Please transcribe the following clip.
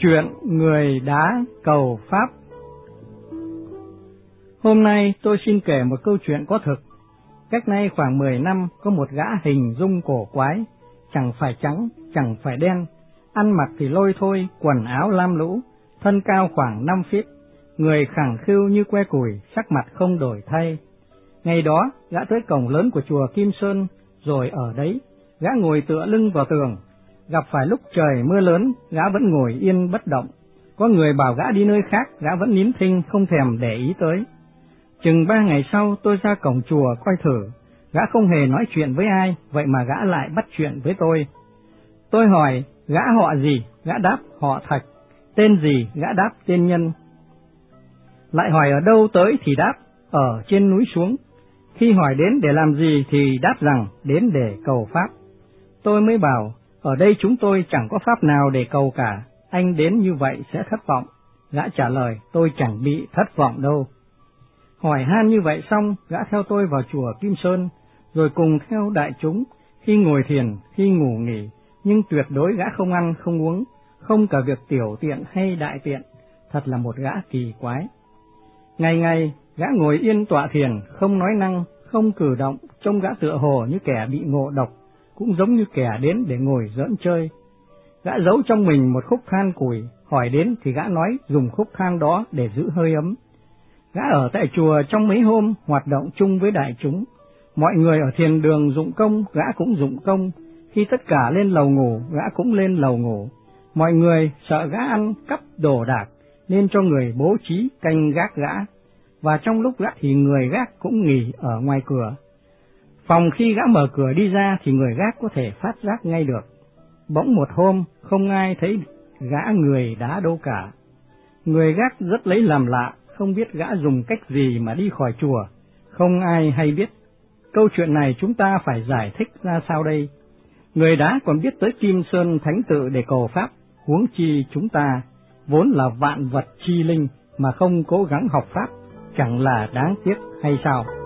Chuyện người đá cầu Pháp. Hôm nay tôi xin kể một câu chuyện có thực. Cách nay khoảng 10 năm, có một gã hình dung cổ quái, chẳng phải trắng, chẳng phải đen, ăn mặc thì lôi thôi, quần áo lam lũ, thân cao khoảng 5 feet, người khẳng khiu như que củi, sắc mặt không đổi thay. Ngày đó, gã tới cổng lớn của chùa Kim Sơn, rồi ở đấy, gã ngồi tựa lưng vào tường. Gặp phải lúc trời mưa lớn, gã vẫn ngồi yên bất động. Có người bảo gã đi nơi khác, gã vẫn nín thinh không thèm để ý tới. Chừng 3 ngày sau, tôi ra cổng chùa coi thử. Gã không hề nói chuyện với ai, vậy mà gã lại bắt chuyện với tôi. Tôi hỏi, gã họ gì? Gã đáp, họ Thạch. Tên gì? Gã đáp, tên Nhân. Lại hỏi ở đâu tới thì đáp, ở trên núi xuống. Khi hỏi đến để làm gì thì đáp rằng, đến để cầu Pháp. Tôi mới bảo, ở đây chúng tôi chẳng có pháp nào để cầu cả, anh đến như vậy sẽ thất vọng. Gã trả lời, tôi chẳng bị thất vọng đâu. Hỏi han như vậy xong, gã theo tôi vào chùa Kim Sơn, rồi cùng theo đại chúng, khi ngồi thiền, khi ngủ nghỉ, nhưng tuyệt đối gã không ăn, không uống, không cả việc tiểu tiện hay đại tiện, thật là một gã kỳ quái. Ngày ngày, gã ngồi yên tọa thiền, không nói năng, không cử động, trông gã tựa hồ như kẻ bị ngộ độc, cũng giống như kẻ đến để ngồi giỡn chơi. Gã giấu trong mình một khúc than củi, hỏi đến thì gã nói dùng khúc than đó để giữ hơi ấm. Gã ở tại chùa trong mấy hôm, hoạt động chung với đại chúng. Mọi người ở thiền đường dụng công, gã cũng dụng công. Khi tất cả lên lầu ngủ, gã cũng lên lầu ngủ. Mọi người sợ gã ăn cắp đồ đạc, nên cho người bố trí canh gác gã. Và trong lúc gã thì người gác cũng nghỉ ở ngoài cửa. Phòng khi gã mở cửa đi ra thì người gác có thể phát giác ngay được. Bỗng một hôm, không ai thấy gã người đá đâu cả. Người gác rất lấy làm lạ, không biết gã dùng cách gì mà đi khỏi chùa, không ai hay biết. Câu chuyện này chúng ta phải giải thích ra sao đây? Người đá còn biết tới Kim Sơn Thánh Tự để cầu Pháp, huống chi chúng ta, vốn là vạn vật chi linh mà không cố gắng học Pháp, chẳng là đáng tiếc hay sao?